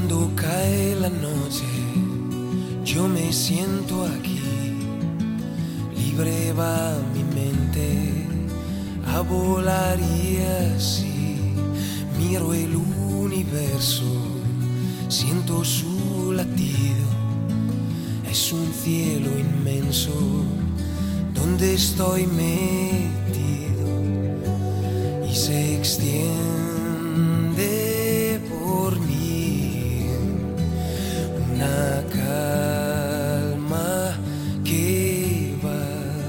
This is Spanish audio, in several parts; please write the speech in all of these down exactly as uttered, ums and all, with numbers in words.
Cuando cae la noche, yo me siento aquí, libre va mi mente a volar y así miro el universo, siento su latido, es un cielo inmenso donde estoy metido y se extiende por mí una calma que va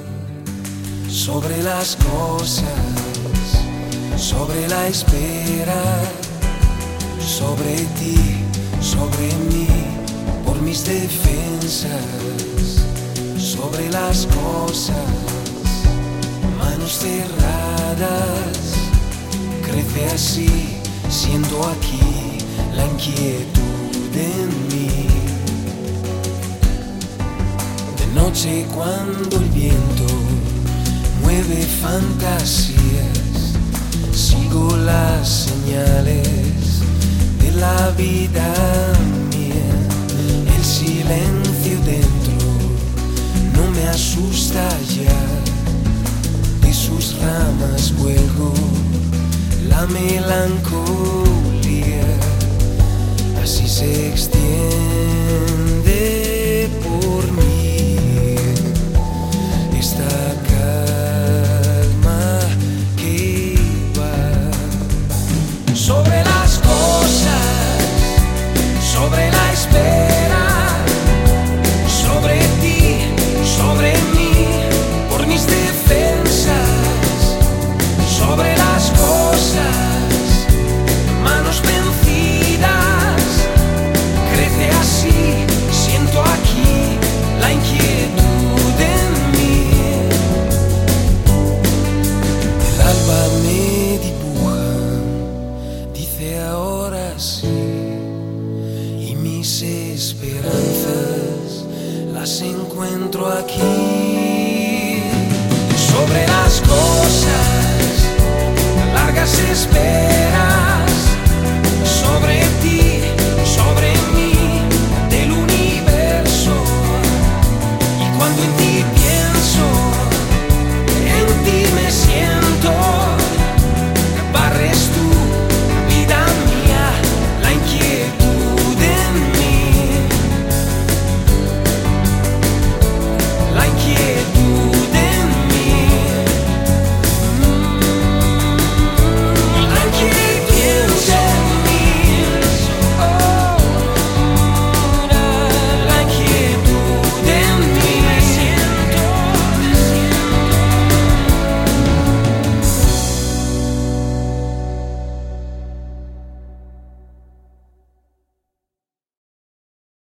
sobre las cosas, sobre la espera, sobre ti, sobre mí, por mis defensas, sobre las cosas, manos cerradas, crece así, siento aquí la inquietud en mí. De noche cuando el viento mueve fantasías, sigo las señales de la vida mía. El silencio dentro no me asusta ya, de sus ramas cuelgo la melancolía, así se extiende por mí esta calma que va sobre las cosas, sobre la espera, sobre ti, sobre mí, por mis defensas, sobre las cosas, manos vencidas, crece así, siento aquí la inquietud en mí. El alba me dibuja, dice ahora sí, y mis esperanzas las encuentro aquí. Sobre las cosas, largas esperas,